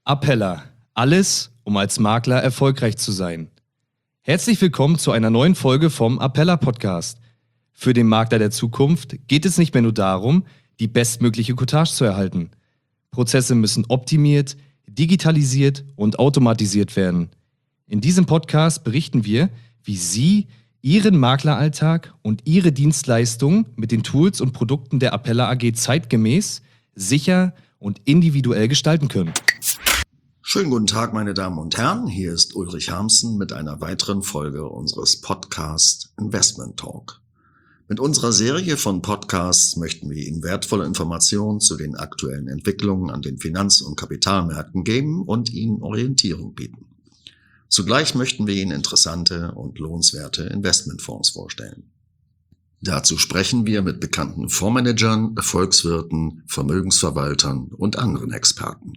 Appella. Alles, um als Makler erfolgreich zu sein. Herzlich willkommen zu einer neuen Folge vom Appella Podcast. Für den Makler der Zukunft geht es nicht mehr nur darum, die bestmögliche Cottage zu erhalten. Prozesse müssen optimiert, digitalisiert und automatisiert werden. In diesem Podcast berichten wir, wie Sie Ihren Makleralltag und Ihre Dienstleistungen mit den Tools und Produkten der Appella AG zeitgemäß, sicher und individuell gestalten können. Schönen guten Tag, meine Damen und Herren. Hier ist Ulrich Harmsen mit einer weiteren Folge unseres Podcast Investment Talk. Mit unserer Serie von Podcasts möchten wir Ihnen wertvolle Informationen zu den aktuellen Entwicklungen an den Finanz- und Kapitalmärkten geben und Ihnen Orientierung bieten. Zugleich möchten wir Ihnen interessante und lohnenswerte Investmentfonds vorstellen. Dazu sprechen wir mit bekannten Fondsmanagern, Volkswirten, Vermögensverwaltern und anderen Experten.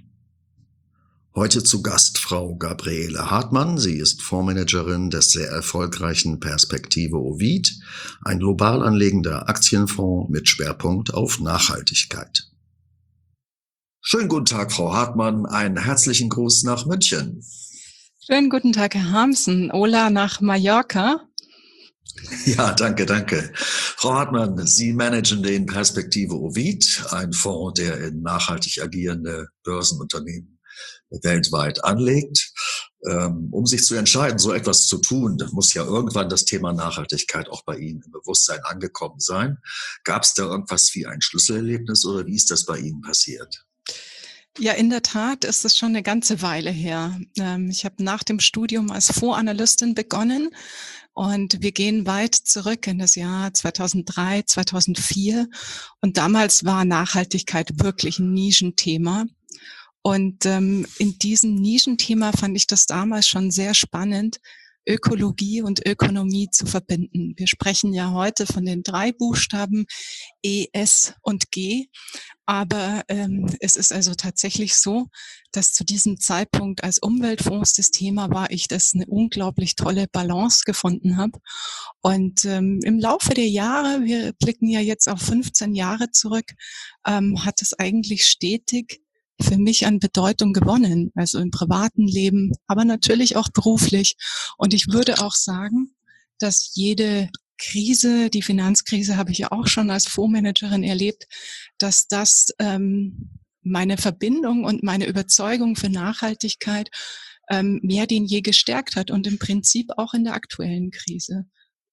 Heute zu Gast Frau Gabriele Hartmann. Sie ist Fondsmanagerin des sehr erfolgreichen Perspektive Ovid, ein global anlegender Aktienfonds mit Schwerpunkt auf Nachhaltigkeit. Schönen guten Tag, Frau Hartmann. Einen herzlichen Gruß nach München. Schönen guten Tag, Herr Harmsen. Hola nach Mallorca. Ja, danke. Frau Hartmann, Sie managen den Perspektive Ovid, ein Fonds, der in nachhaltig agierende Börsenunternehmen weltweit anlegt. Um sich zu entscheiden, so etwas zu tun, muss ja irgendwann das Thema Nachhaltigkeit auch bei Ihnen im Bewusstsein angekommen sein. Gab es da irgendwas wie ein Schlüsselerlebnis oder wie ist das bei Ihnen passiert? Ja, in der Tat ist es schon eine ganze Weile her. Ich habe nach dem Studium als Fondsanalystin begonnen und wir gehen weit zurück in das Jahr 2003, 2004 und damals war Nachhaltigkeit wirklich ein Nischenthema. Und in diesem Nischenthema fand ich das damals schon sehr spannend, Ökologie und Ökonomie zu verbinden. Wir sprechen ja heute von den 3 Buchstaben E, S und G. Aber es ist also tatsächlich so, dass zu diesem Zeitpunkt als Umweltfonds das Thema war, ich das eine unglaublich tolle Balance gefunden habe. Und im Laufe der Jahre, wir blicken ja jetzt auf 15 Jahre zurück, hat es eigentlich stetig für mich an Bedeutung gewonnen, also im privaten Leben, aber natürlich auch beruflich. Und ich würde auch sagen, dass jede Krise, die Finanzkrise habe ich ja auch schon als Fondsmanagerin erlebt, dass das meine Verbindung und meine Überzeugung für Nachhaltigkeit mehr denn je gestärkt hat und im Prinzip auch in der aktuellen Krise.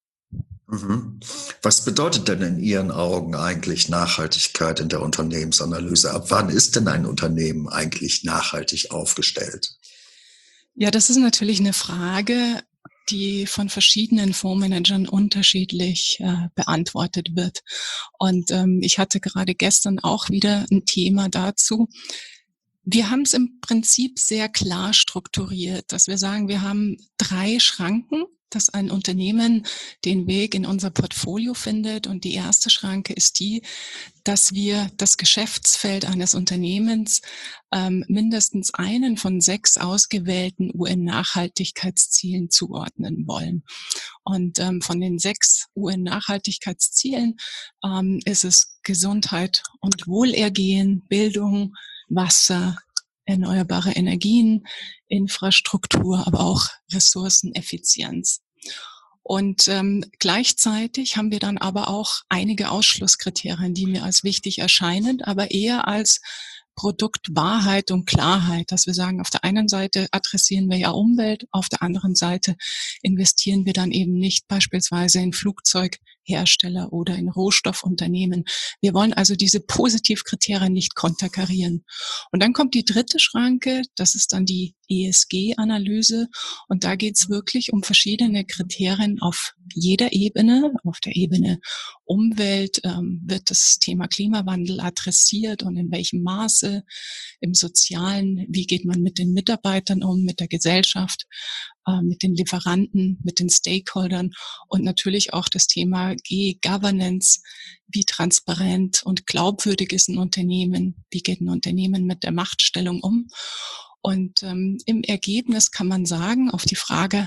Was bedeutet denn in Ihren Augen eigentlich Nachhaltigkeit in der Unternehmensanalyse? Ab wann ist denn ein Unternehmen eigentlich nachhaltig aufgestellt? Ja, das ist natürlich eine Frage, die von verschiedenen Fondsmanagern unterschiedlich beantwortet wird. Und ich hatte gerade gestern auch wieder ein Thema dazu. Wir haben es im Prinzip sehr klar strukturiert, dass wir sagen, wir haben 3 Schranken, dass ein Unternehmen den Weg in unser Portfolio findet. Und die erste Schranke ist die, dass wir das Geschäftsfeld eines Unternehmens mindestens einen von 6 ausgewählten UN-Nachhaltigkeitszielen zuordnen wollen. Und von den 6 UN-Nachhaltigkeitszielen ist es Gesundheit und Wohlergehen, Bildung, Wasser, erneuerbare Energien, Infrastruktur, aber auch Ressourceneffizienz. Und gleichzeitig haben wir dann aber auch einige Ausschlusskriterien, die mir als wichtig erscheinen, aber eher als Produktwahrheit und Klarheit, dass wir sagen, auf der einen Seite adressieren wir ja Umwelt, auf der anderen Seite investieren wir dann eben nicht beispielsweise in Flugzeughersteller oder in Rohstoffunternehmen. Wir wollen also diese Positivkriterien nicht konterkarieren. Und dann kommt die dritte Schranke, das ist dann die ESG-Analyse. Und da geht es wirklich um verschiedene Kriterien auf jeder Ebene. Auf der Ebene Umwelt wird das Thema Klimawandel adressiert und in welchem Maße. Im Sozialen, wie geht man mit den Mitarbeitern um, mit der Gesellschaft, mit den Lieferanten, mit den Stakeholdern und natürlich auch das Thema Governance, wie transparent und glaubwürdig ist ein Unternehmen, wie geht ein Unternehmen mit der Machtstellung um. Und im Ergebnis kann man sagen, auf die Frage,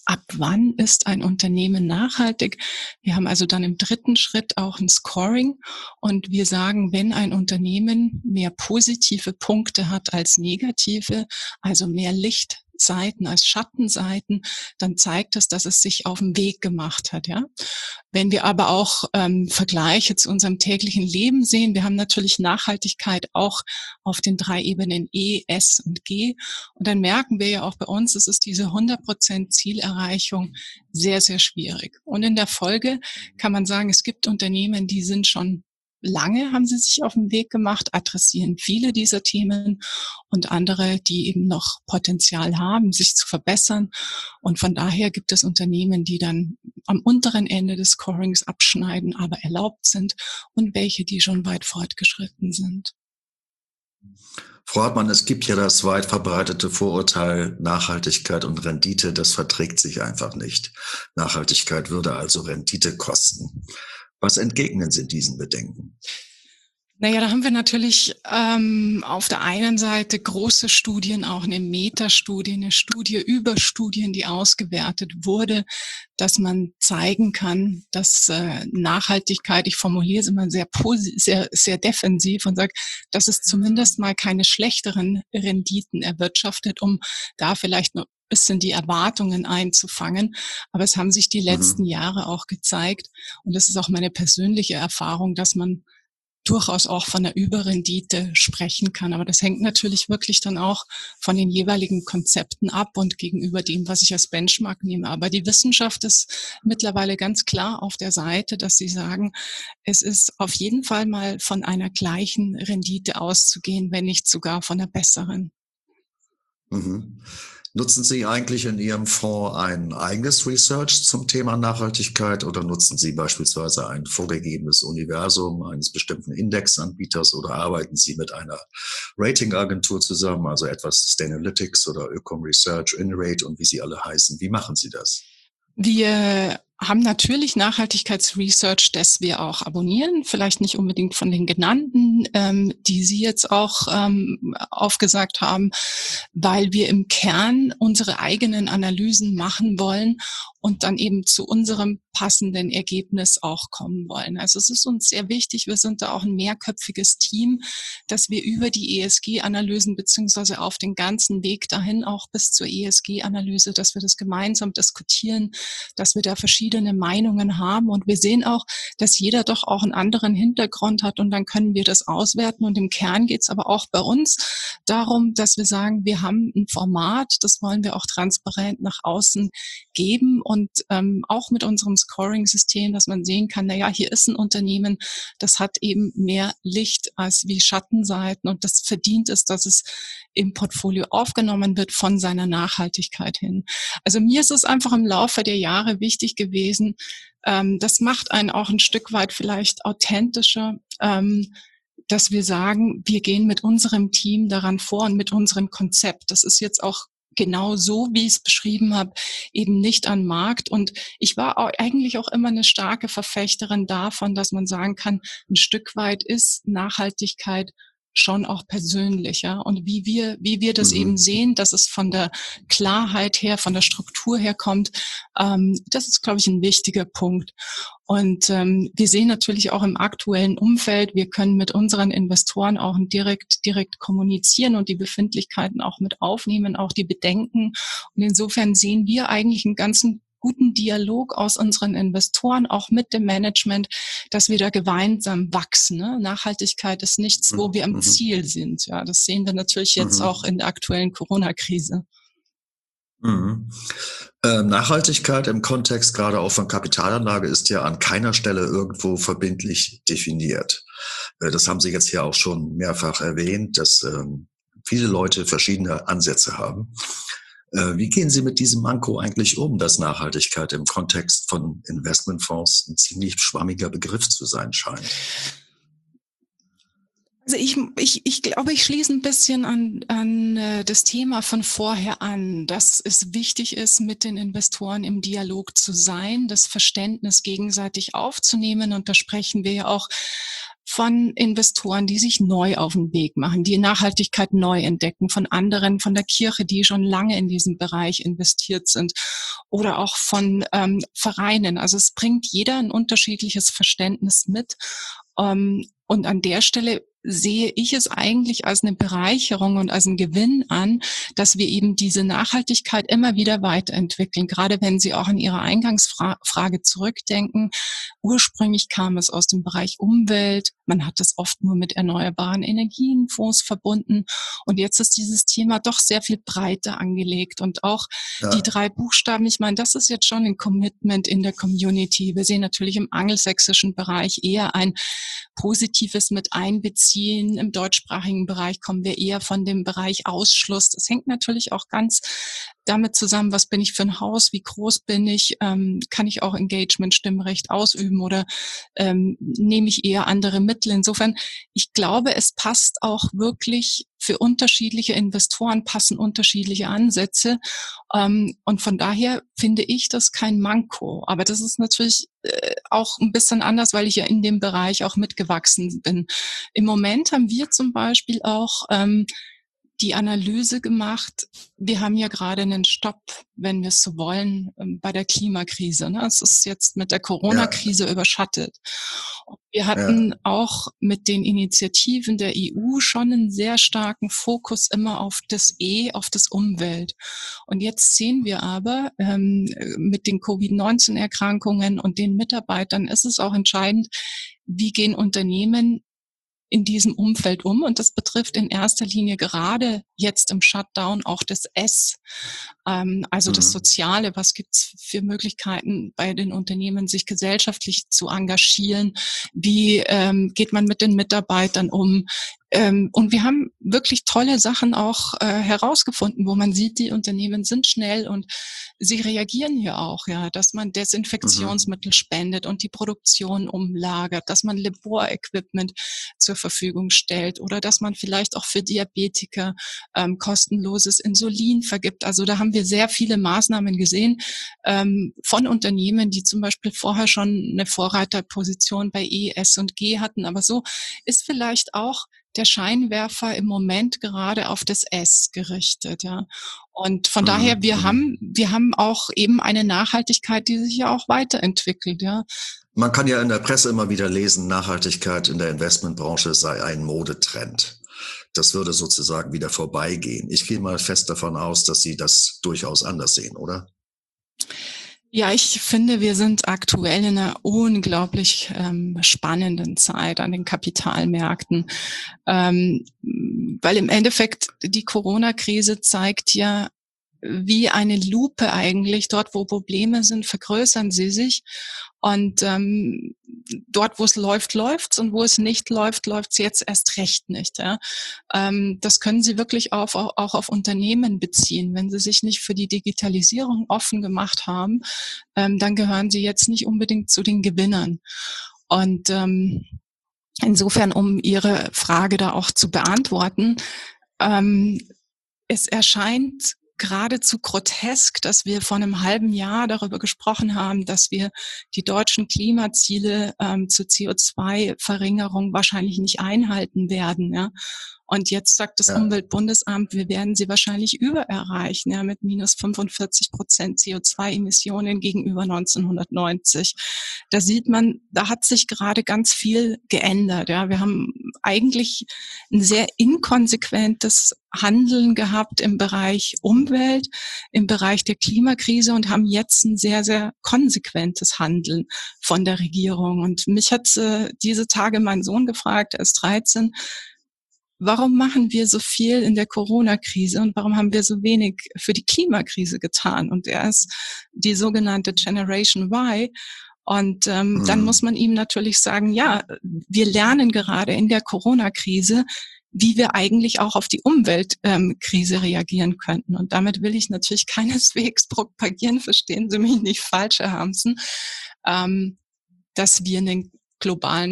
ab wann ist ein Unternehmen nachhaltig? Wir haben also dann im dritten Schritt auch ein Scoring und wir sagen, wenn ein Unternehmen mehr positive Punkte hat als negative, also mehr Lichtseiten als Schattenseiten, dann zeigt es, dass es sich auf den Weg gemacht hat, ja. Wenn wir aber auch Vergleiche zu unserem täglichen Leben sehen, wir haben natürlich Nachhaltigkeit auch auf den 3 Ebenen E, S und G. Und dann merken wir ja auch bei uns, es ist diese 100% Zielerreichung sehr, sehr schwierig. Und in der Folge kann man sagen, es gibt Unternehmen, die sind schon lange, haben sie sich auf den Weg gemacht, adressieren viele dieser Themen und andere, die eben noch Potenzial haben, sich zu verbessern. Und von daher gibt es Unternehmen, die dann am unteren Ende des Scorings abschneiden, aber erlaubt sind und welche, die schon weit fortgeschritten sind. Frau Hartmann, es gibt ja das weit verbreitete Vorurteil, Nachhaltigkeit und Rendite, das verträgt sich einfach nicht. Nachhaltigkeit würde also Rendite kosten. Was entgegnen Sie diesen Bedenken? Naja, da haben wir natürlich auf der einen Seite große Studien, auch eine Metastudie, eine Studie über Studien, die ausgewertet wurde, dass man zeigen kann, dass Nachhaltigkeit, ich formuliere es immer sehr defensiv und sage, dass es zumindest mal keine schlechteren Renditen erwirtschaftet, um da vielleicht noch bisschen die Erwartungen einzufangen. Aber es haben sich die letzten Jahre auch gezeigt, und das ist auch meine persönliche Erfahrung, dass man durchaus auch von einer Überrendite sprechen kann. Aber das hängt natürlich wirklich dann auch von den jeweiligen Konzepten ab und gegenüber dem, was ich als Benchmark nehme. Aber die Wissenschaft ist mittlerweile ganz klar auf der Seite, dass sie sagen, es ist auf jeden Fall mal von einer gleichen Rendite auszugehen, wenn nicht sogar von einer besseren. Mhm. Nutzen Sie eigentlich in Ihrem Fonds ein eigenes Research zum Thema Nachhaltigkeit oder nutzen Sie beispielsweise ein vorgegebenes Universum eines bestimmten Indexanbieters oder arbeiten Sie mit einer Ratingagentur zusammen, also etwas Sustainalytics oder Ökom Research, InRate und wie sie alle heißen? Wie machen Sie das? Wir haben natürlich Nachhaltigkeitsresearch, das wir auch abonnieren, vielleicht nicht unbedingt von den genannten, die Sie jetzt auch aufgesagt haben, weil wir im Kern unsere eigenen Analysen machen wollen und dann eben zu unserem passenden Ergebnis auch kommen wollen. Also es ist uns sehr wichtig, wir sind da auch ein mehrköpfiges Team, dass wir über die ESG-Analysen beziehungsweise auf den ganzen Weg dahin auch bis zur ESG-Analyse, dass wir das gemeinsam diskutieren, dass wir da verschiedene Meinungen haben und wir sehen auch, dass jeder doch auch einen anderen Hintergrund hat und dann können wir das auswerten und im Kern geht es aber auch bei uns darum, dass wir sagen, wir haben ein Format, das wollen wir auch transparent nach außen geben und auch mit unserem Scoring-System, dass man sehen kann, naja, hier ist ein Unternehmen, das hat eben mehr Licht als wie Schattenseiten und das verdient es, dass es im Portfolio aufgenommen wird von seiner Nachhaltigkeit hin. Also mir ist es einfach im Laufe der Jahre wichtig gewesen, das macht einen auch ein Stück weit vielleicht authentischer, dass wir sagen, wir gehen mit unserem Team daran vor und mit unserem Konzept. Das ist jetzt auch genau so, wie ich es beschrieben habe, eben nicht an Markt. Und ich war eigentlich auch immer eine starke Verfechterin davon, dass man sagen kann, ein Stück weit ist Nachhaltigkeit schon auch persönlicher und wie wir das eben sehen, dass es von der Klarheit her, von der Struktur her kommt, das ist, glaube ich, ein wichtiger Punkt. Und wir sehen natürlich auch im aktuellen Umfeld, wir können mit unseren Investoren auch direkt kommunizieren und die Befindlichkeiten auch mit aufnehmen, auch die Bedenken. Und insofern sehen wir eigentlich einen ganzen guten Dialog aus unseren Investoren, auch mit dem Management, dass wir da gemeinsam wachsen. Ne? Nachhaltigkeit ist nichts, wo wir am Ziel sind. Ja, das sehen wir natürlich jetzt auch in der aktuellen Corona-Krise. Nachhaltigkeit im Kontext gerade auch von Kapitalanlage ist ja an keiner Stelle irgendwo verbindlich definiert. Das haben Sie jetzt hier auch schon mehrfach erwähnt, dass viele Leute verschiedene Ansätze haben. Wie gehen Sie mit diesem Manko eigentlich um, dass Nachhaltigkeit im Kontext von Investmentfonds ein ziemlich schwammiger Begriff zu sein scheint? Also ich glaube, ich schließe ein bisschen an das Thema von vorher an, dass es wichtig ist, mit den Investoren im Dialog zu sein, das Verständnis gegenseitig aufzunehmen. Und da sprechen wir ja auch von Investoren, die sich neu auf den Weg machen, die Nachhaltigkeit neu entdecken, von anderen, von der Kirche, die schon lange in diesem Bereich investiert sind. oder auch von Vereinen. Also es bringt jeder ein unterschiedliches Verständnis mit. Und an der Stelle sehe ich es eigentlich als eine Bereicherung und als einen Gewinn an, dass wir eben diese Nachhaltigkeit immer wieder weiterentwickeln. Gerade wenn Sie auch an Ihre Eingangsfrage zurückdenken. Ursprünglich kam es aus dem Bereich Umwelt. Man hat es oft nur mit erneuerbaren Energienfonds verbunden. Und jetzt ist dieses Thema doch sehr viel breiter angelegt. Und auch die 3 Buchstaben, ich meine, das ist jetzt schon ein Commitment in der Community. Wir sehen natürlich im angelsächsischen Bereich eher ein positives mit einbeziehen. Im deutschsprachigen Bereich kommen wir eher von dem Bereich Ausschluss. Das hängt natürlich auch ganz damit zusammen, was bin ich für ein Haus, wie groß bin ich, kann ich auch Engagement, Stimmrecht ausüben oder nehme ich eher andere Mittel. Insofern, ich glaube, es passt auch wirklich für unterschiedliche Investoren, passen unterschiedliche Ansätze. Und von daher finde ich das kein Manko. Aber das ist natürlich auch ein bisschen anders, weil ich ja in dem Bereich auch mitgewachsen bin. Im Moment haben wir zum Beispiel auch die Analyse gemacht, wir haben ja gerade einen Stopp, wenn wir es so wollen, bei der Klimakrise. Ne? Es ist jetzt mit der Corona-Krise überschattet. Wir hatten auch mit den Initiativen der EU schon einen sehr starken Fokus immer auf das auf das Umwelt. Und jetzt sehen wir aber, mit den Covid-19-Erkrankungen und den Mitarbeitern ist es auch entscheidend, wie gehen Unternehmen in diesem Umfeld um. Und das betrifft in erster Linie gerade jetzt im Shutdown auch das S, also das Soziale. Was gibt's für Möglichkeiten bei den Unternehmen, sich gesellschaftlich zu engagieren? Wie geht man mit den Mitarbeitern um? Und wir haben wirklich tolle Sachen auch herausgefunden, wo man sieht, die Unternehmen sind schnell und sie reagieren hier auch, ja, dass man Desinfektionsmittel spendet und die Produktion umlagert, dass man Laborequipment zur Verfügung stellt oder dass man vielleicht auch für Diabetiker kostenloses Insulin vergibt. Also da haben wir sehr viele Maßnahmen gesehen von Unternehmen, die zum Beispiel vorher schon eine Vorreiterposition bei E, S und G hatten. Aber so ist vielleicht auch der Scheinwerfer im Moment gerade auf das S gerichtet, ja. Und von daher, wir haben auch eben eine Nachhaltigkeit, die sich ja auch weiterentwickelt, ja. Man kann ja in der Presse immer wieder lesen, Nachhaltigkeit in der Investmentbranche sei ein Modetrend. Das würde sozusagen wieder vorbeigehen. Ich gehe mal fest davon aus, dass Sie das durchaus anders sehen, oder? Ja, ich finde, wir sind aktuell in einer unglaublich spannenden Zeit an den Kapitalmärkten, weil im Endeffekt die Corona-Krise zeigt ja, wie eine Lupe eigentlich. Dort, wo Probleme sind, vergrößern sie sich. Und dort, wo es läuft, läuft's. Und wo es nicht läuft, läuft's jetzt erst recht nicht. Ja? Das können Sie wirklich auch auf Unternehmen beziehen. Wenn Sie sich nicht für die Digitalisierung offen gemacht haben, dann gehören Sie jetzt nicht unbedingt zu den Gewinnern. Und insofern, um Ihre Frage da auch zu beantworten, es erscheint geradezu grotesk, dass wir vor einem halben Jahr darüber gesprochen haben, dass wir die deutschen Klimaziele zur CO2-Verringerung wahrscheinlich nicht einhalten werden. Ja? Und jetzt sagt das Umweltbundesamt, wir werden sie wahrscheinlich übererreichen, ja, mit minus 45% CO2-Emissionen gegenüber 1990. Da sieht man, da hat sich gerade ganz viel geändert. Ja. Wir haben eigentlich ein sehr inkonsequentes Handeln gehabt im Bereich Umwelt, im Bereich der Klimakrise und haben jetzt ein sehr, sehr konsequentes Handeln von der Regierung. Und mich hat diese Tage mein Sohn gefragt, er ist 13, warum machen wir so viel in der Corona-Krise und warum haben wir so wenig für die Klimakrise getan? Und er ist die sogenannte Generation Y. Und dann muss man ihm natürlich sagen, ja, wir lernen gerade in der Corona-Krise, wie wir eigentlich auch auf die Umweltkrise reagieren könnten. Und damit will ich natürlich keineswegs propagieren, verstehen Sie mich nicht falsch, Herr Harmsen, dass wir einen globalen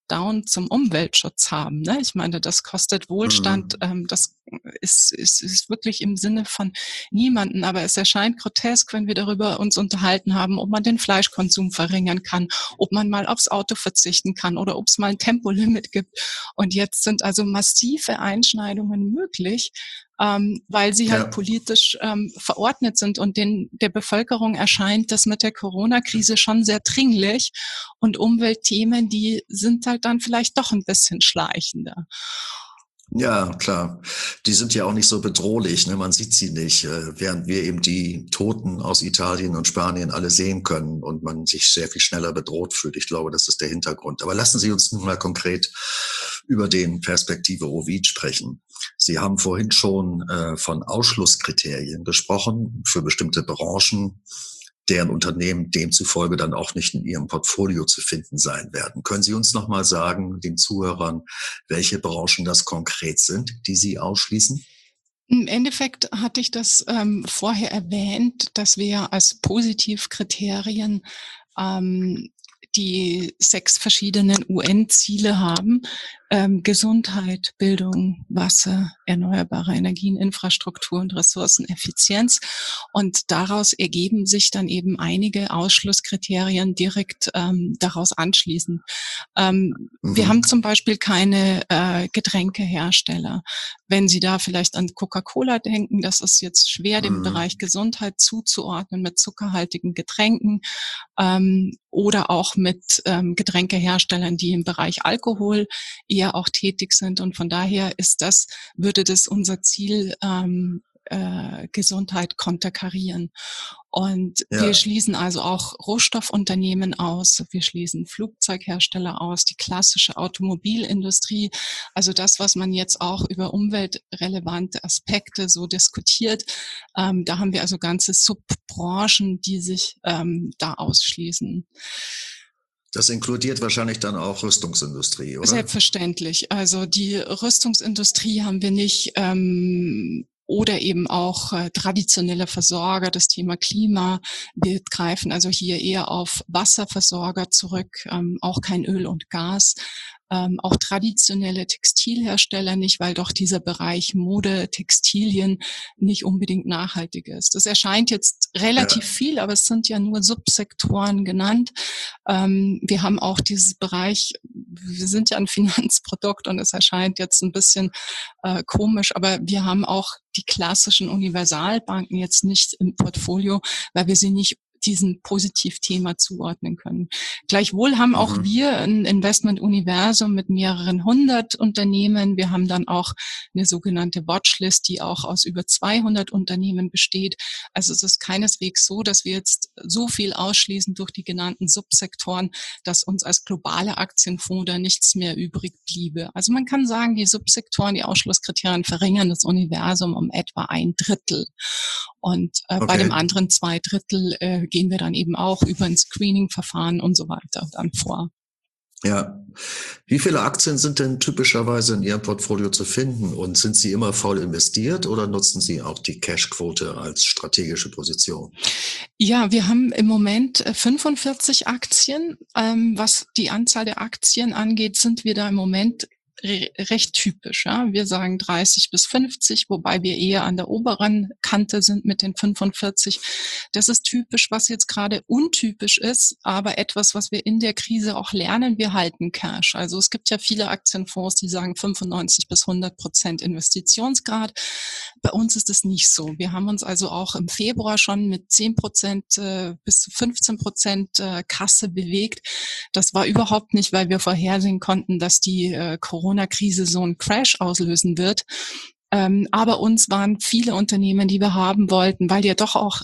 Top-down zum Umweltschutz haben. Ne? Ich meine, das kostet Wohlstand, das ist wirklich im Sinne von niemanden, aber es erscheint grotesk, wenn wir darüber uns unterhalten haben, ob man den Fleischkonsum verringern kann, ob man mal aufs Auto verzichten kann oder ob es mal ein Tempolimit gibt. Und jetzt sind also massive Einschneidungen möglich, weil sie halt politisch verordnet sind und der Bevölkerung erscheint das mit der Corona-Krise schon sehr dringlich und Umweltthemen, die sind halt dann vielleicht doch ein bisschen schleichender. Ja, klar. Die sind ja auch nicht so bedrohlich, ne? Man sieht sie nicht, während wir eben die Toten aus Italien und Spanien alle sehen können und man sich sehr viel schneller bedroht fühlt. Ich glaube, das ist der Hintergrund. Aber lassen Sie uns nun mal konkret über den Perspektive Ovid sprechen. Sie haben vorhin schon von Ausschlusskriterien gesprochen für bestimmte Branchen, deren Unternehmen demzufolge dann auch nicht in Ihrem Portfolio zu finden sein werden. Können Sie uns noch mal sagen, den Zuhörern, welche Branchen das konkret sind, die Sie ausschließen? Im Endeffekt hatte ich das vorher erwähnt, dass wir als Positivkriterien die 6 verschiedenen UN-Ziele haben. Gesundheit, Bildung, Wasser, erneuerbare Energien, Infrastruktur und Ressourceneffizienz. Und daraus ergeben sich dann eben einige Ausschlusskriterien direkt daraus anschließend. Wir haben zum Beispiel keine Getränkehersteller. Wenn Sie da vielleicht an Coca-Cola denken, das ist jetzt schwer, dem Bereich Gesundheit zuzuordnen mit zuckerhaltigen Getränken oder auch mit Getränkeherstellern, die im Bereich Alkohol eher auch tätig sind. Und von daher würde das unser Ziel Gesundheit konterkarieren. Und wir schließen also auch Rohstoffunternehmen aus, wir schließen Flugzeughersteller aus, die klassische Automobilindustrie, also das, was man jetzt auch über umweltrelevante Aspekte so diskutiert. Da haben wir also ganze Subbranchen, die sich da ausschließen. Das inkludiert wahrscheinlich dann auch Rüstungsindustrie, oder? Selbstverständlich. Also die Rüstungsindustrie haben wir nicht oder eben auch traditionelle Versorger, das Thema Klima. Wir greifen also hier eher auf Wasserversorger zurück, auch kein Öl und Gas. Auch traditionelle Textilhersteller nicht, weil doch dieser Bereich Mode, Textilien nicht unbedingt nachhaltig ist. Das erscheint jetzt relativ viel, aber es sind ja nur Subsektoren genannt. Wir haben auch dieses Bereich, wir sind ja ein Finanzprodukt und es erscheint jetzt ein bisschen komisch, aber wir haben auch die klassischen Universalbanken jetzt nicht im Portfolio, weil wir sie nicht diesem Positivthema zuordnen können. Gleichwohl haben auch wir ein Investmentuniversum mit mehreren 100 Unternehmen. Wir haben dann auch eine sogenannte Watchlist, die auch aus über 200 Unternehmen besteht. Also es ist keineswegs so, dass wir jetzt so viel ausschließen durch die genannten Subsektoren, dass uns als globale Aktienfonds da nichts mehr übrig bliebe. Also man kann sagen, die Subsektoren, die Ausschlusskriterien verringern das Universum um etwa 1/3. Und bei dem anderen 2/3 gehen wir dann eben auch über ein Screening-Verfahren und so weiter dann vor. Ja. Wie viele Aktien sind denn typischerweise in Ihrem Portfolio zu finden und sind Sie immer voll investiert oder nutzen Sie auch die Cashquote als strategische Position? Ja, wir haben im Moment 45 Aktien. Was die Anzahl der Aktien angeht, sind wir da im Moment recht typisch. Ja. Wir sagen 30 bis 50, wobei wir eher an der oberen Kante sind mit den 45. Das ist typisch, was jetzt gerade untypisch ist, aber etwas, was wir in der Krise auch lernen, wir halten Cash. Also es gibt ja viele Aktienfonds, die sagen 95 bis 100% Investitionsgrad. Bei uns ist es nicht so. Wir haben uns also auch im Februar schon mit 10% bis zu 15% Kasse bewegt. Das war überhaupt nicht, weil wir vorhersehen konnten, dass die Corona-Krise so einen Crash auslösen wird. Aber uns waren viele Unternehmen, die wir haben wollten, weil ja doch auch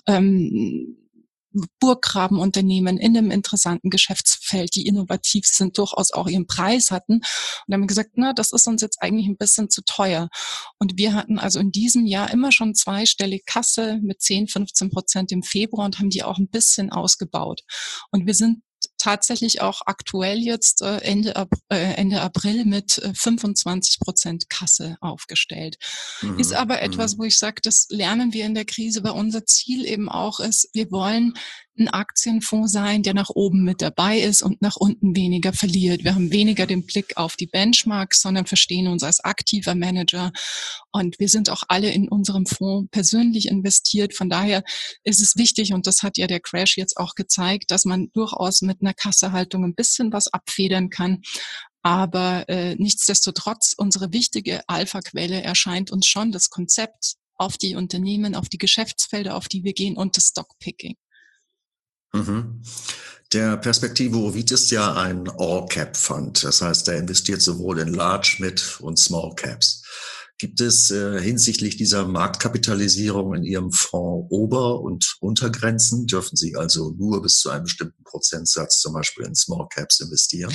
Burggrabenunternehmen in einem interessanten Geschäftsfeld, die innovativ sind, durchaus auch ihren Preis hatten. Und haben gesagt, na, das ist uns jetzt eigentlich ein bisschen zu teuer. Und wir hatten also in diesem Jahr immer schon zweistellig Kasse mit 10-15% im Februar und haben die auch ein bisschen ausgebaut. Und wir sind tatsächlich auch aktuell jetzt Ende April mit 25% Kasse aufgestellt. Ist aber etwas, wo ich sage, das lernen wir in der Krise, weil unser Ziel eben auch ist, wir wollen ein Aktienfonds sein, der nach oben mit dabei ist und nach unten weniger verliert. Wir haben weniger den Blick auf die Benchmarks, sondern verstehen uns als aktiver Manager. Und wir sind auch alle in unserem Fonds persönlich investiert. Von daher ist es wichtig, und das hat ja der Crash jetzt auch gezeigt, dass man durchaus mit einer Kassehaltung ein bisschen was abfedern kann. Aber nichtsdestotrotz, unsere wichtige Alpha-Quelle erscheint uns schon das Konzept auf die Unternehmen, auf die Geschäftsfelder, auf die wir gehen und das Stockpicking. Mhm. Der Perspektivo-Ovid ist ja ein All-Cap-Fund. Das heißt, er investiert sowohl in Large, Mid und Small Caps. Gibt es hinsichtlich dieser Marktkapitalisierung in Ihrem Fonds Ober- und Untergrenzen? Dürfen Sie also nur bis zu einem bestimmten Prozentsatz zum Beispiel in Small Caps investieren?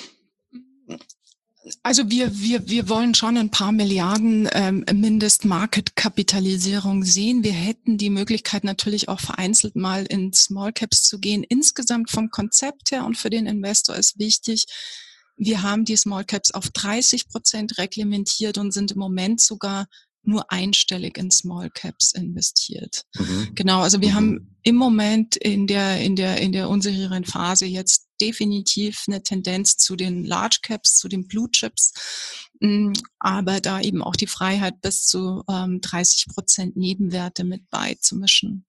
Also wir wollen schon ein paar Milliarden Mindest-Market-Kapitalisierung sehen. Wir hätten die Möglichkeit natürlich auch vereinzelt mal in Small Caps zu gehen. Insgesamt vom Konzept her und für den Investor ist wichtig, wir haben die Small Caps auf 30% reglementiert und sind im Moment sogar nur einstellig in Small Caps investiert. Genau, also wir haben im Moment in der unsicheren Phase jetzt definitiv eine Tendenz zu den Large Caps, zu den Blue Chips, aber da eben auch die Freiheit bis zu 30% Nebenwerte mit beizumischen.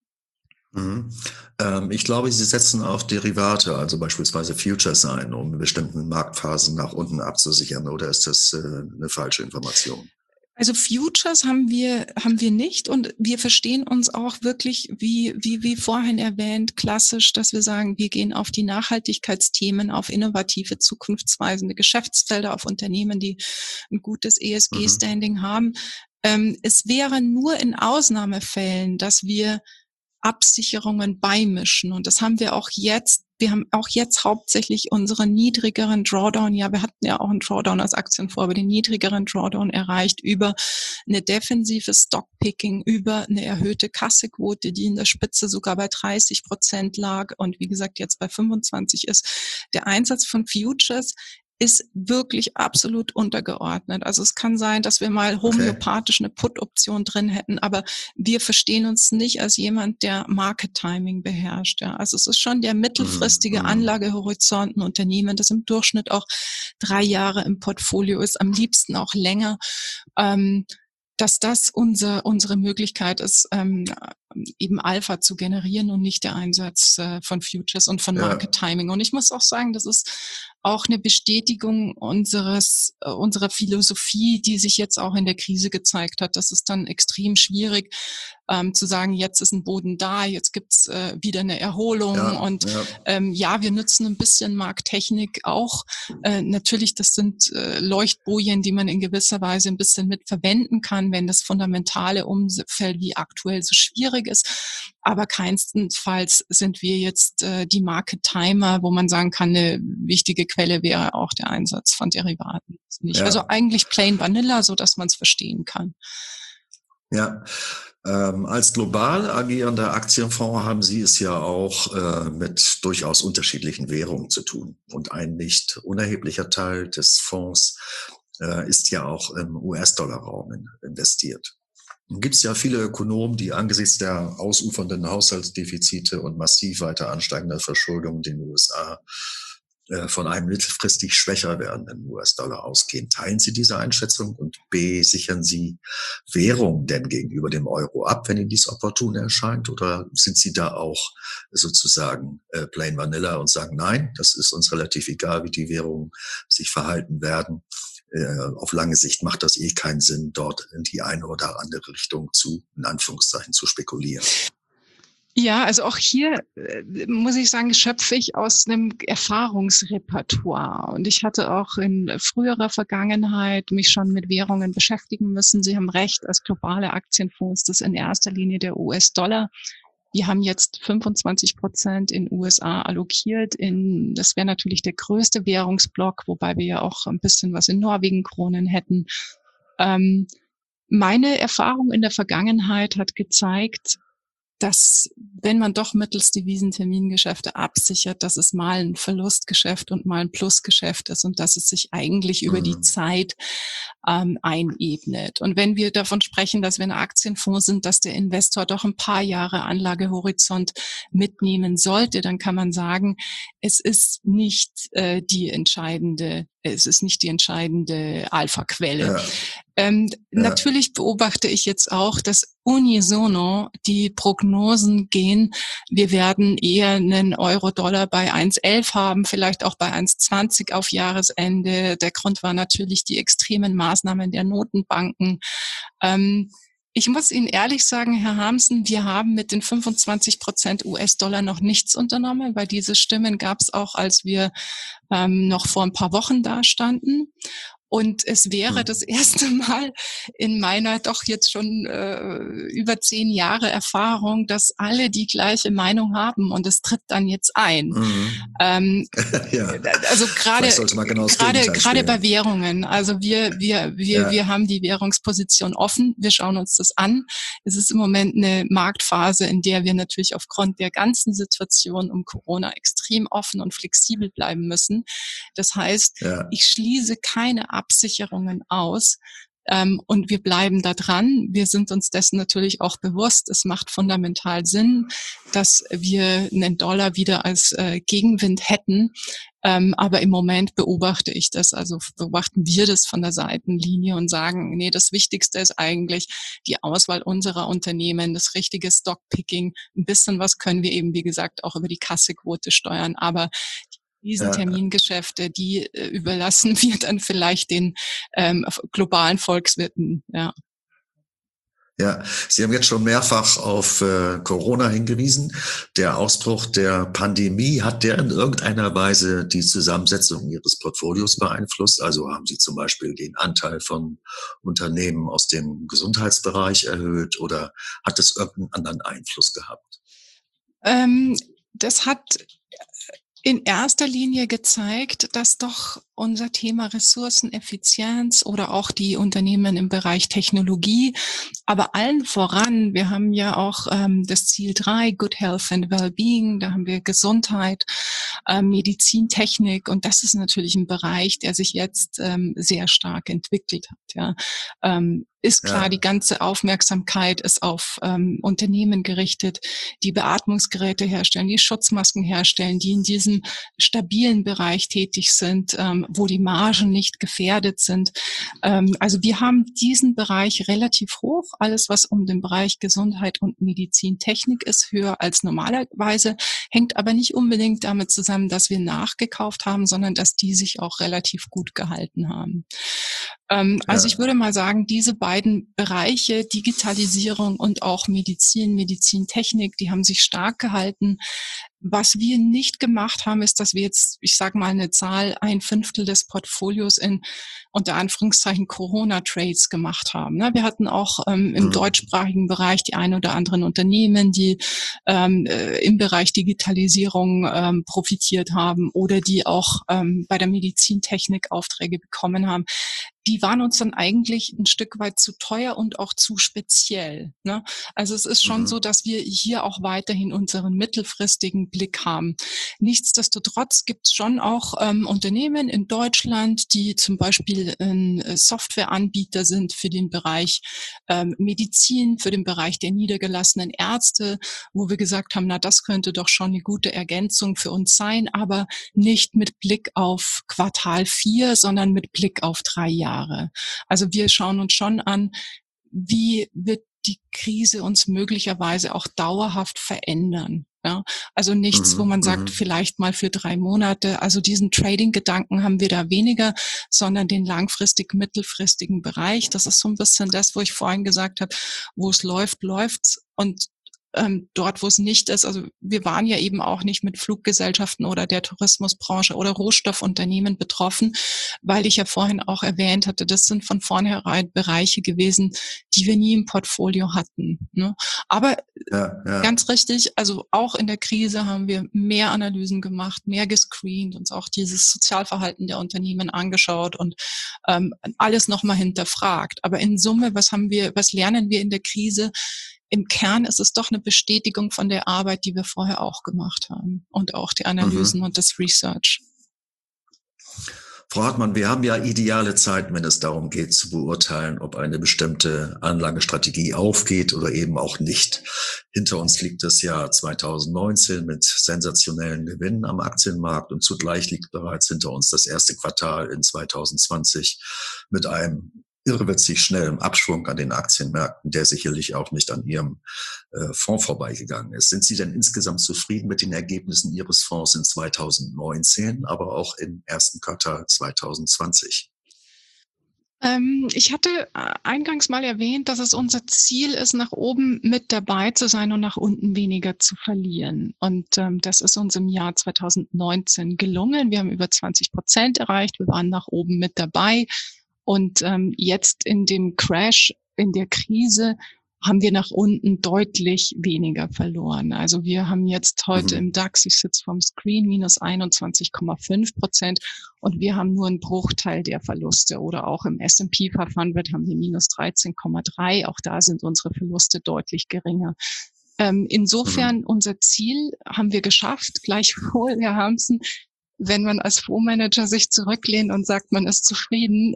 Ich glaube, Sie setzen auf Derivate, also beispielsweise Futures ein, um in bestimmten Marktphasen nach unten abzusichern, oder ist das eine falsche Information? Also Futures haben wir nicht, und wir verstehen uns auch wirklich, wie vorhin erwähnt, klassisch, dass wir sagen, wir gehen auf die Nachhaltigkeitsthemen, auf innovative, zukunftsweisende Geschäftsfelder, auf Unternehmen, die ein gutes ESG-Standing haben. Es wäre nur in Ausnahmefällen, dass wir Absicherungen beimischen. Und das haben wir auch jetzt. Wir haben auch jetzt hauptsächlich unseren niedrigeren Drawdown, ja, wir hatten ja auch einen Drawdown als Aktienfonds, aber den niedrigeren Drawdown erreicht über eine defensive Stockpicking, über eine erhöhte Kassequote, die in der Spitze sogar bei 30% lag und wie gesagt jetzt bei 25 ist. Der Einsatz von Futures ist wirklich absolut untergeordnet. Also es kann sein, dass wir mal homöopathisch eine Put-Option drin hätten, aber wir verstehen uns nicht als jemand, der Market Timing beherrscht. Ja. Also es ist schon der mittelfristige Anlagehorizont, ein Unternehmen, das im Durchschnitt auch 3 Jahre im Portfolio ist, am liebsten auch länger. Dass das unsere Möglichkeit ist, eben Alpha zu generieren und nicht der Einsatz von Futures und von Market Timing. Und ich muss auch sagen, das ist auch eine Bestätigung unserer Philosophie, die sich jetzt auch in der Krise gezeigt hat. Das ist dann extrem schwierig zu sagen, jetzt ist ein Boden da, jetzt gibt's wieder eine Erholung. Wir nutzen ein bisschen Markttechnik auch. Natürlich, das sind Leuchtbojen, die man in gewisser Weise ein bisschen mit verwenden kann, wenn das fundamentale Umfeld wie aktuell so schwierig ist. Aber keinstenfalls sind wir jetzt die Market Timer, wo man sagen kann, eine wichtige Quelle wäre auch der Einsatz von Derivaten. Nicht. Also eigentlich plain vanilla, so dass man es verstehen kann. Ja, als global agierender Aktienfonds haben Sie es ja auch mit durchaus unterschiedlichen Währungen zu tun. Und ein nicht unerheblicher Teil des Fonds ist ja auch im US-Dollar-Raum investiert. Nun gibt es ja viele Ökonomen, die angesichts der ausufernden Haushaltsdefizite und massiv weiter ansteigender Verschuldung in den USA von einem mittelfristig schwächer werdenden US-Dollar ausgehen. Teilen Sie diese Einschätzung und B, sichern Sie Währung denn gegenüber dem Euro ab, wenn Ihnen dies opportun erscheint? Oder sind Sie da auch sozusagen plain vanilla und sagen, nein, das ist uns relativ egal, wie die Währungen sich verhalten werden? Auf lange Sicht macht das eh keinen Sinn, dort in die eine oder andere Richtung in Anführungszeichen, zu spekulieren. Ja, also auch hier muss ich sagen, schöpfe ich aus einem Erfahrungsrepertoire. Und ich hatte auch in früherer Vergangenheit mich schon mit Währungen beschäftigen müssen. Sie haben recht, als globale Aktienfonds ist das in erster Linie der US-Dollar. Wir haben jetzt 25% in USA allokiert. Das wäre natürlich der größte Währungsblock, wobei wir ja auch ein bisschen was in Norwegen-Kronen hätten. Meine Erfahrung in der Vergangenheit hat gezeigt, dass wenn man doch mittels Devisentermingeschäfte absichert, dass es mal ein Verlustgeschäft und mal ein Plusgeschäft ist und dass es sich eigentlich über die Zeit einebnet. Und wenn wir davon sprechen, dass wir ein Aktienfonds sind, dass der Investor doch ein paar Jahre Anlagehorizont mitnehmen sollte, dann kann man sagen, es ist nicht die entscheidende Alpha-Quelle. Natürlich beobachte ich jetzt auch, dass unisono die Prognosen gehen. Wir werden eher einen Euro-Dollar bei 1,11 haben, vielleicht auch bei 1,20 auf Jahresende. Der Grund war natürlich die extremen Maßnahmen der Notenbanken. Ich muss Ihnen ehrlich sagen, Herr Harmsen, wir haben mit den 25% US-Dollar noch nichts unternommen, weil diese Stimmen gab es auch, als wir noch vor ein paar Wochen dastanden. Und es wäre das erste Mal in meiner doch jetzt schon über 10 Jahre Erfahrung, dass alle die gleiche Meinung haben und es tritt dann jetzt ein. Also gerade bei Währungen. Also wir haben die Währungsposition offen. Wir schauen uns das an. Es ist im Moment eine Marktphase, in der wir natürlich aufgrund der ganzen Situation um Corona extrem offen und flexibel bleiben müssen. Das heißt, ich schließe keine Absicherungen aus. Und wir bleiben da dran. Wir sind uns dessen natürlich auch bewusst. Es macht fundamental Sinn, dass wir einen Dollar wieder als Gegenwind hätten. Aber im Moment beobachten wir das von der Seitenlinie und sagen, nee, das Wichtigste ist eigentlich die Auswahl unserer Unternehmen, das richtige Stockpicking. Ein bisschen was können wir eben, wie gesagt, auch über die Kassequote steuern. Aber diesen Termingeschäfte, die überlassen wir dann vielleicht den globalen Volkswirten. Ja, Sie haben jetzt schon mehrfach auf Corona hingewiesen. Der Ausbruch der Pandemie, hat der in irgendeiner Weise die Zusammensetzung Ihres Portfolios beeinflusst? Also haben Sie zum Beispiel den Anteil von Unternehmen aus dem Gesundheitsbereich erhöht oder hat es irgendeinen anderen Einfluss gehabt? Das hat in erster Linie gezeigt, dass doch unser Thema Ressourceneffizienz oder auch die Unternehmen im Bereich Technologie, aber allen voran, wir haben ja auch das Ziel 3, Good Health and Wellbeing, da haben wir Gesundheit, Medizintechnik und das ist natürlich ein Bereich, der sich jetzt sehr stark entwickelt hat. Ist klar, die ganze Aufmerksamkeit ist auf Unternehmen gerichtet, die Beatmungsgeräte herstellen, die Schutzmasken herstellen, die in diesem stabilen Bereich tätig sind, wo die Margen nicht gefährdet sind. Also wir haben diesen Bereich relativ hoch. Alles, was um den Bereich Gesundheit und Medizintechnik ist, höher als normalerweise, hängt aber nicht unbedingt damit zusammen, dass wir nachgekauft haben, sondern dass die sich auch relativ gut gehalten haben. Also ich würde mal sagen, diese beiden Bereiche, Digitalisierung und auch Medizintechnik, die haben sich stark gehalten. Was wir nicht gemacht haben, ist, dass wir jetzt, ich sage mal eine Zahl, 1/5 des Portfolios in unter Anführungszeichen Corona-Trades gemacht haben. Wir hatten auch im deutschsprachigen Bereich die ein oder anderen Unternehmen, die im Bereich Digitalisierung profitiert haben oder die auch bei der Medizintechnik Aufträge bekommen haben. Die waren uns dann eigentlich ein Stück weit zu teuer und auch zu speziell. Also es ist schon so, dass wir hier auch weiterhin unseren mittelfristigen Blick haben. Nichtsdestotrotz gibt es schon auch Unternehmen in Deutschland, die zum Beispiel ein Softwareanbieter sind für den Bereich Medizin, für den Bereich der niedergelassenen Ärzte, wo wir gesagt haben, na, das könnte doch schon eine gute Ergänzung für uns sein, aber nicht mit Blick auf Quartal 4, sondern mit Blick auf 3 Jahre. Also wir schauen uns schon an, wie wird die Krise uns möglicherweise auch dauerhaft verändern. Also nichts, wo man sagt, vielleicht mal für 3 Monate. Also diesen Trading-Gedanken haben wir da weniger, sondern den langfristig-mittelfristigen Bereich. Das ist so ein bisschen das, wo ich vorhin gesagt habe, wo es läuft, läuft's. Und dort, wo es nicht ist, also wir waren ja eben auch nicht mit Fluggesellschaften oder der Tourismusbranche oder Rohstoffunternehmen betroffen, weil ich ja vorhin auch erwähnt hatte, das sind von vornherein Bereiche gewesen, die wir nie im Portfolio hatten. Aber ganz richtig, also auch in der Krise haben wir mehr Analysen gemacht, mehr gescreent, uns auch dieses Sozialverhalten der Unternehmen angeschaut und alles nochmal hinterfragt. Aber in Summe, was lernen wir in der Krise? im Kern ist es doch eine Bestätigung von der Arbeit, die wir vorher auch gemacht haben und auch die Analysen und das Research. Frau Hartmann, wir haben ja ideale Zeiten, wenn es darum geht, zu beurteilen, ob eine bestimmte Anlagestrategie aufgeht oder eben auch nicht. Hinter uns liegt das Jahr 2019 mit sensationellen Gewinnen am Aktienmarkt und zugleich liegt bereits hinter uns das erste Quartal in 2020 mit einem irrwitzig schnellen Abschwung an den Aktienmärkten, der sicherlich auch nicht an Ihrem Fonds vorbeigegangen ist. Sind Sie denn insgesamt zufrieden mit den Ergebnissen Ihres Fonds in 2019, aber auch im ersten Quartal 2020? Ich hatte eingangs mal erwähnt, dass es unser Ziel ist, nach oben mit dabei zu sein und nach unten weniger zu verlieren. Und das ist uns im Jahr 2019 gelungen. Wir haben über 20% erreicht. Wir waren nach oben mit dabei. Und jetzt in dem Crash, in der Krise, haben wir nach unten deutlich weniger verloren. Also wir haben jetzt heute im DAX, ich sitze vom Screen, minus 21,5% und wir haben nur einen Bruchteil der Verluste. Oder auch im S&P 500 haben wir minus 13,3. Auch da sind unsere Verluste deutlich geringer. Insofern unser Ziel haben wir geschafft. Gleichwohl, Herr Harmsen, wenn man als Fondsmanager sich zurücklehnt und sagt, man ist zufrieden,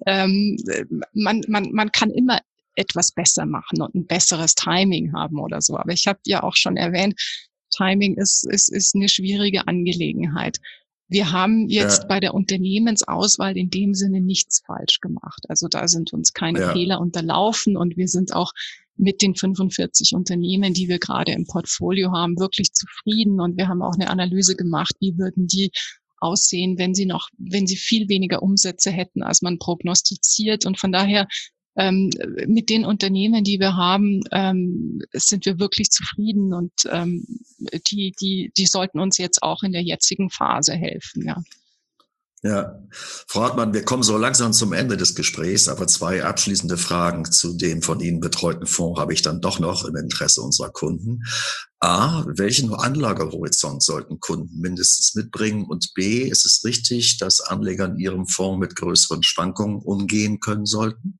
man kann immer etwas besser machen und ein besseres Timing haben oder so. Aber ich habe ja auch schon erwähnt, Timing ist eine schwierige Angelegenheit. Wir haben jetzt bei der Unternehmensauswahl in dem Sinne nichts falsch gemacht. Also da sind uns keine Fehler unterlaufen und wir sind auch mit den 45 Unternehmen, die wir gerade im Portfolio haben, wirklich zufrieden. Und wir haben auch eine Analyse gemacht, wie würden die aussehen, wenn sie viel weniger Umsätze hätten, als man prognostiziert. Und von daher mit den Unternehmen, die wir haben, sind wir wirklich zufrieden und die sollten uns jetzt auch in der jetzigen Phase helfen, ja. Ja, Frau Hartmann, wir kommen so langsam zum Ende des Gesprächs, aber 2 abschließende Fragen zu dem von Ihnen betreuten Fonds habe ich dann doch noch im Interesse unserer Kunden. A, welchen Anlagehorizont sollten Kunden mindestens mitbringen? Und B, ist es richtig, dass Anleger in ihrem Fonds mit größeren Schwankungen umgehen können sollten?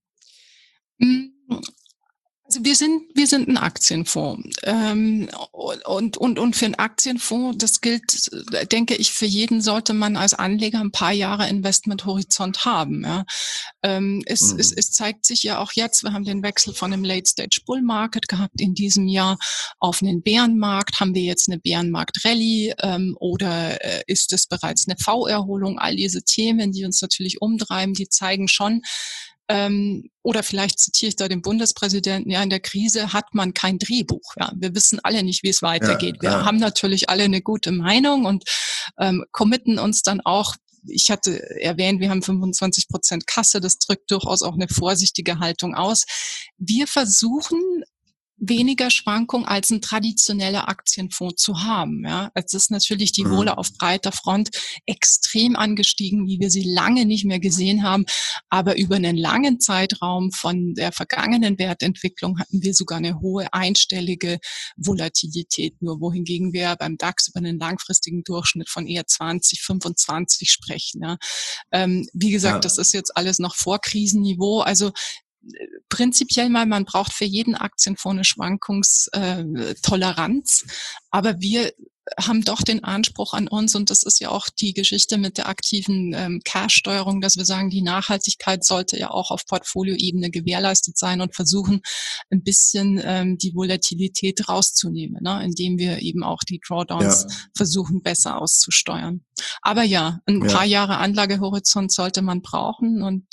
Also wir sind ein Aktienfonds und für einen Aktienfonds, das gilt, denke ich, für jeden sollte man als Anleger ein paar Jahre Investmenthorizont haben. Ja. Es zeigt sich ja auch jetzt, wir haben den Wechsel von einem Late-Stage Bull Market gehabt in diesem Jahr auf einen Bärenmarkt. Haben wir jetzt eine Bärenmarkt-Rallye oder ist es bereits eine V-Erholung? All diese Themen, die uns natürlich umtreiben, die zeigen schon, oder vielleicht zitiere ich da den Bundespräsidenten, ja, in der Krise hat man kein Drehbuch. Ja. Wir wissen alle nicht, wie es weitergeht. Wir haben natürlich alle eine gute Meinung und committen uns dann auch. Ich hatte erwähnt, wir haben 25% Kasse, das drückt durchaus auch eine vorsichtige Haltung aus. Wir versuchen, weniger Schwankung als ein traditioneller Aktienfonds zu haben. Ja, es ist natürlich die Wohle auf breiter Front extrem angestiegen, wie wir sie lange nicht mehr gesehen haben. Aber über einen langen Zeitraum von der vergangenen Wertentwicklung hatten wir sogar eine hohe einstellige Volatilität. Nur wohingegen wir beim DAX über einen langfristigen Durchschnitt von eher 20, 25 sprechen. Ja. Wie gesagt, das ist jetzt alles noch vor Krisenniveau. Also prinzipiell mal, man braucht für jeden Aktienfonds eine Schwankungstoleranz, aber wir haben doch den Anspruch an uns, und das ist ja auch die Geschichte mit der aktiven Cash-Steuerung, dass wir sagen, die Nachhaltigkeit sollte ja auch auf Portfolioebene gewährleistet sein und versuchen, ein bisschen die Volatilität rauszunehmen, ne? Indem wir eben auch die Drawdowns versuchen, besser auszusteuern. Aber ja, ein paar Jahre Anlagehorizont sollte man brauchen und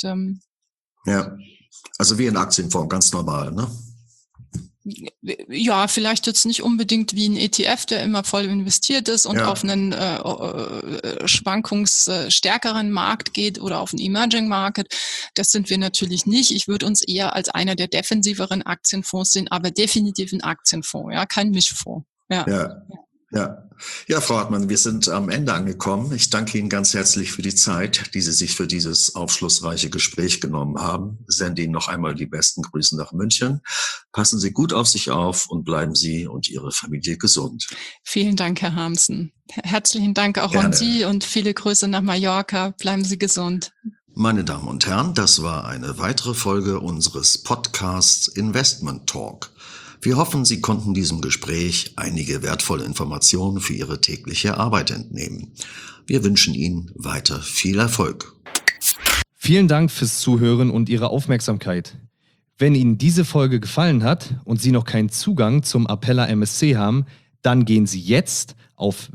also wie ein Aktienfonds, ganz normal, ne? Ja, vielleicht jetzt nicht unbedingt wie ein ETF, der immer voll investiert ist und auf einen schwankungsstärkeren Markt geht oder auf einen Emerging Market. Das sind wir natürlich nicht. Ich würde uns eher als einer der defensiveren Aktienfonds sehen, aber definitiv ein Aktienfonds, ja, kein Mischfonds. Ja, Frau Hartmann, wir sind am Ende angekommen. Ich danke Ihnen ganz herzlich für die Zeit, die Sie sich für dieses aufschlussreiche Gespräch genommen haben. Sende Ihnen noch einmal die besten Grüße nach München. Passen Sie gut auf sich auf und bleiben Sie und Ihre Familie gesund. Vielen Dank, Herr Harmsen. Herzlichen Dank auch an Sie und viele Grüße nach Mallorca. Bleiben Sie gesund. Meine Damen und Herren, das war eine weitere Folge unseres Podcasts Investment Talk. Wir hoffen, Sie konnten diesem Gespräch einige wertvolle Informationen für Ihre tägliche Arbeit entnehmen. Wir wünschen Ihnen weiter viel Erfolg. Vielen Dank fürs Zuhören und Ihre Aufmerksamkeit. Wenn Ihnen diese Folge gefallen hat und Sie noch keinen Zugang zum Appella MSC haben, dann gehen Sie jetzt auf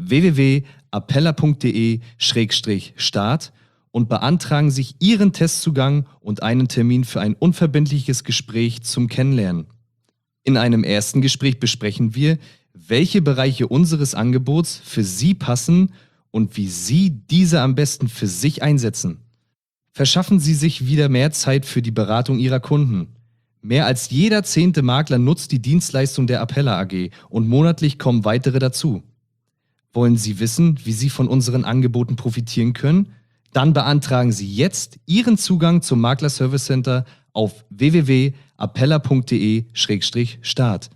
www.appella.de/start und beantragen sich Ihren Testzugang und einen Termin für ein unverbindliches Gespräch zum Kennenlernen. In einem ersten Gespräch besprechen wir, welche Bereiche unseres Angebots für Sie passen und wie Sie diese am besten für sich einsetzen. Verschaffen Sie sich wieder mehr Zeit für die Beratung Ihrer Kunden. Mehr als jeder 10. Makler nutzt die Dienstleistung der Appella AG und monatlich kommen weitere dazu. Wollen Sie wissen, wie Sie von unseren Angeboten profitieren können? Dann beantragen Sie jetzt Ihren Zugang zum Makler Service Center auf www.appella.de/start.